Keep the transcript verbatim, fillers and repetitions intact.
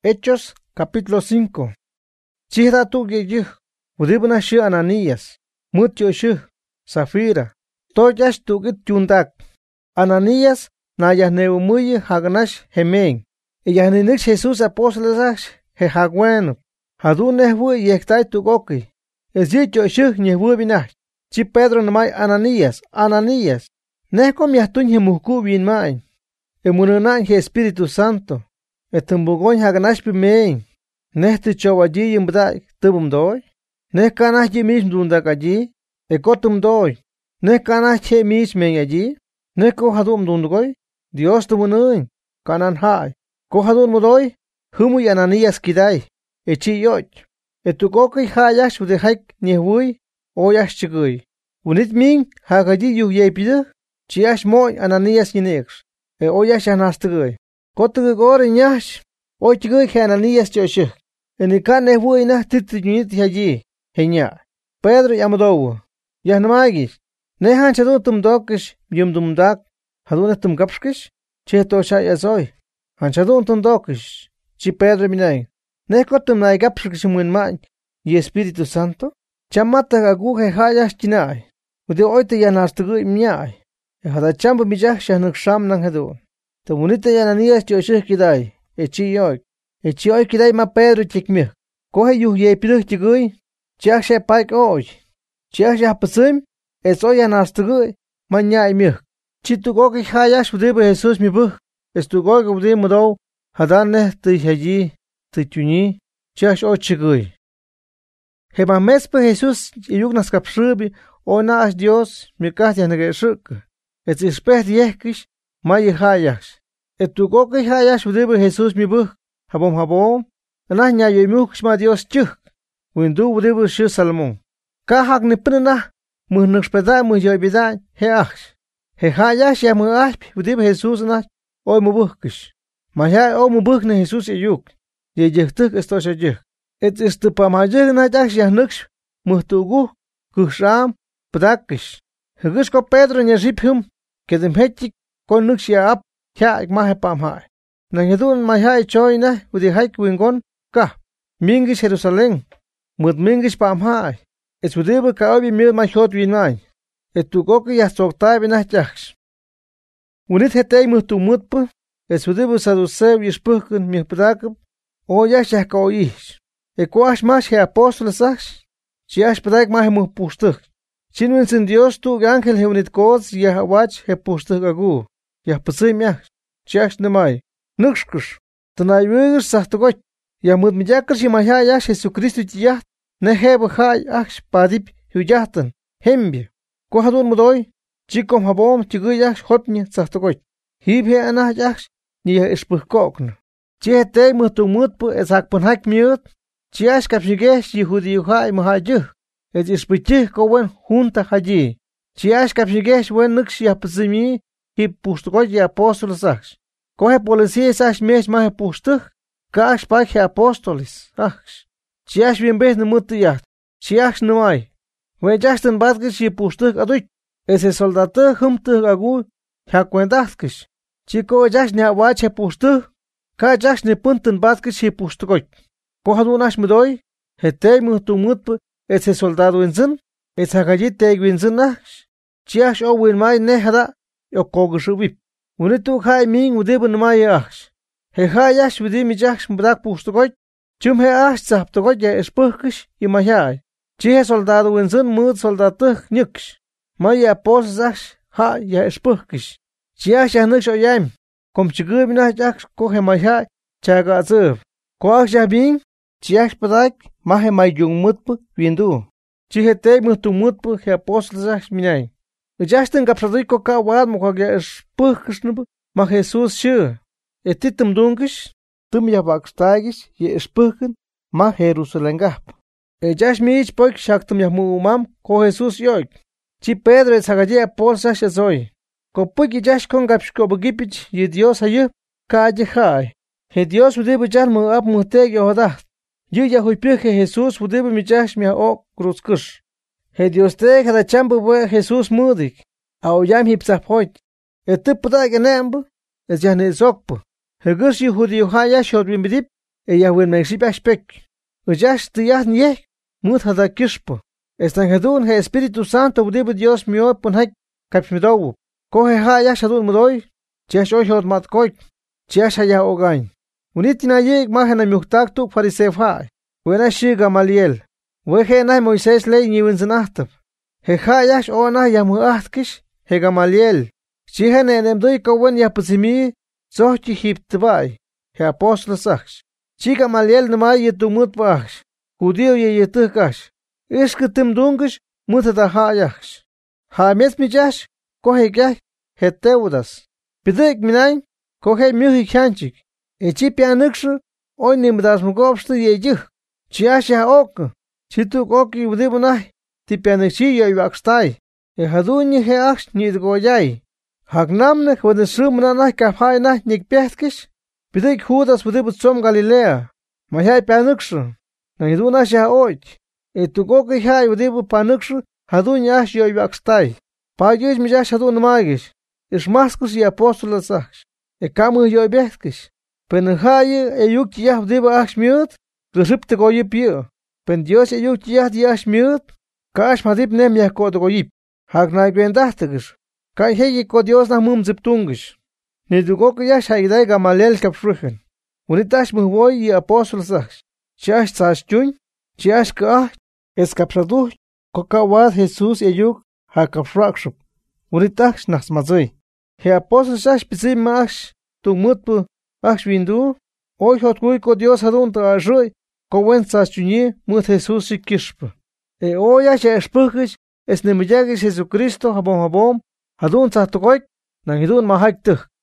Hechos, capítulo cinco. Chihda tu geyih, udibna shi Ananías, mutyo shi, Zafira, toyash tu git yundak. Ananías, nayah neumuye hagnash hemen. Iyahninik Jesús apóstoles he hagwenu. Hadu nehwu yektai tu goki. Ezityo shi nehwu binach. Chi Pedro namay Ananías, Ananías. Nehkom yahtun hemuhku binmain. Emununan he Espíritu Santo. Etumbugon hagnash bimein. Nehti chowaji yimbdak tubum doy. Neh kanah jimis dundak allí. Ekotum doy. Neh kanah che mis men allí. Neh kohadum dundoy. Dios tumunuin. Kanan hai. Kohadun mudoy. Humu y Ananías kidai. Echi yoch. Etukoki hayash udehaik nihui. Oyash chigui. Unit min hagaji yu yepide. Chiash moy Ananías yinex. E oyash anastugui. Kotugu gore nyash. Oy chigui he Ananías choshik. Enikan nehui na titi yunit haji. Henya. Pedro yamudowu. Yahnamagis. Nehan chadun tum dokish yum dum dak. Hadun tum kapskish. Cheto shay azoy. Hanchadun tum dokish. Chi Pedro minay. Nekotum na kapskish muin man. Y Espíritu Santo. Chamata gagu he hayash chinay. Ude oite yanastugui mnyay. Hada chambu mijah shahnuk sham nang hadun. Tumunita Ananías choshik kidai. Echi yoy. Echi yoy kidai ma Pedro chikmih. Kohe yuh yepiduk chigui. Chiach she paik oy. Chiach she hapasim. Es oy yanastugui. Manyay mih. Chitugoki hayash udibu Jesus mibuh. Estugoki udibu mudo. Hadan neh ti haji. Ti chuni. Chiach oy chigui. Heba mespa Jesus yuk naskapshubi. O naas Dios. Mikah yanage shuk. Es ispeh yehkish. May hayash. Etugoki hayash udibu Jesus mibuh. Habom habom. Nah nyayo imuk shma Dios chuk. Windu udibu shi Salmon. Kahak ni pinna. Muh nukspeda muh yoy bidan. He aksh. He hayash ya muh ashp. Udibu Jesus na. Oy mubuhkish. Mayay o mubuh na Jesus yuk. Ye yektuk estosha yuk. Et istupa mayig na jaksh ya nuksh. Muh tugu. Kushram. Padakish. Higish ko Pedro nyaship hum. Kedim hechik. Kon nuksh ya ap. Kya ik mahe pam hai. Nangedun mayay choy na. Udi haik wingon. Ka. Mingish Jerusalén. Mud mingish pam hai. Es udibu ka obi mil machot winay. Et tugoki ya soktay binah jaksh. Unit hetay muh tu mutpu. Es udibu sadusev yishpuhkun mih padakab. O yash ya ka oyish. E kuash mash he apóstoles aksh. Chiash padak mahe muh pustuk. Chinwin sin Dios tu ángel he unit koz ya wach he pustuk agu. Ya pasim ya. Chiash nemay. Nukshkush. Tanay wigish sahtugoch. Ya mud mijakar shi mahya yash Jesucristo tiyah. Neheb hay aksh padip huyahtan. Hembi. Kohadun mudoy. Chikom habom chiguy yash hotni sahtugoch. Hib he anah yash. Niya ishpuhkokn. Chihetay muhtu mutpu esakpun hak miut. Chiash kapshigesh yihudi yuhay muhajih. Es ishpuchih ko wen junta haji. Chiash kapshigesh wen nuksh ya pasimi. Hib pushtugoch ya apóstoles aksh. Kohe policía sash mesh mahe pushtuh. Kash pak he apóstoles aksh. Chiash bien bes ne mutu yaht. Chiash nuay. Wen jashtan badgish yi pushtuh aduch. Ese soldatuh humtuh agu. Hakwendachkish. Chiko jash ne awach he pushtuh. Ka jash ne punten badgish yi pushtugoch. Kohadunash mudoy. Hetay muhtu mutpu. Ese soldado winzin. Ese hagajit teg winzin aksh. Chiash o winmay nehada. Yo kogashubip. Unitu hai min udibu namay aksh. He hayash udim jaksh mbadak pushtugoch. Chum he aksh zaptugoch ya espuhkish y mayay. Chihe soldado winzin mud soldatuh nyuksh. Maya apóstoles aksh ha ya espuhkish. Chiash ya nuksh oyayim. Kom chigub na jaksh kohe mayay chaga azub. Koaksh ya bin. Chiash padak mahe mayung mutpu windu. Chihe te muhtu mutpu he apóstoles aksh minay. Ujashtan kapsadiko ka wad mo kage espuhkish nubu. Ma Jesus shi. Etitum dungish. Tum ya bakstagish ye espuhkin. Ma Jerusalén gap. E jash mich poik shaktum ya muumam ko Jesus yoik. Chi Pedro es hagaye apóstoles aksh azoy. Ko puki jash kon gapshko bugipich ye Dios ayu. Ka aye hai. He Dios udibu jar mu ap muhteg yohodah. Yu ya huipih he Jesus udibu mi jash mi ha o kruzkush. He Dios te hada chambu bue Jesus mudik. Au yam hipsaphoit. E tipu da genembu. Es ya ne zokpu. He gush yu hudi yu haya shod bimbidip. ella win mexip aspek. Ujash tiyah nieh, mut hada kishpo. Estan hedun he Espíritu Santo budibu Dios mio punhak kapsmidowu. Kohe ha ya shadun mudoy, chiash oyhot matkoik, chiash haya ogain. Unitina yig mahena miuhtak tuk farisef hai. Wena shi Gamaliel. Wehe na Moisés ley niwin zanahtap. He ha yash ona ya muahtkish, he Gamaliel. Chihen enemdoy kawen ya pusimi, zohchi hiptbai. He apostol sachs. Chi Gamaliel nama yetumut bachs. Judío ye yetukash. Ishke timdungish, mutata ha yachs. Ha mes mijash, kohe gach, he teudas. Pidek minain, kohe miuhi chanchik. E chi pianukshu, oy nimdas mugobstu ye yuh. Chiash ya ok. Chituk oki udibunai. Ti pianukshi yo yuakstai. E hadunyi he aks nidgoyai. Hagnamnek wade sumnanai kafai na nikpehkish. Pidek Judas udibutsom Galilea. Mahai pianukshu. Nangiduna sha oich. E tukoki hai udibu panukshu hadun yash yo yuakstai. Pagish mijash hadun magish. Ishmaskus y apóstolas achs. E kamu yo behkish. Pen haye e yuk yah udibu achs miut. Gusipte goyip yo. Pen Dios e yuk yah diash miut. Kash madip nem yah kod goyip. Hagnai gwendachtigish. Kai hegi ko Dios na mum ziptungish. Nidukoki yash haidai Gamaliel kapfruchen. Unitash muhvoy y apóstolas achs. Chiash tsash chun. Chiash ka escapsadu kokawad Jesús eyuk hakafrakshup. Unitax nasmazoi. He apóstol shash pisi mash tumutpu ash windu. Hoy hotgui ko Dios hadun ta ashui kowen sashunyi mut Jesús shikishp. E oya she espugish es nemiyagish Jesucristo habom habom hadun tahtokoik nangidun mahaktuh.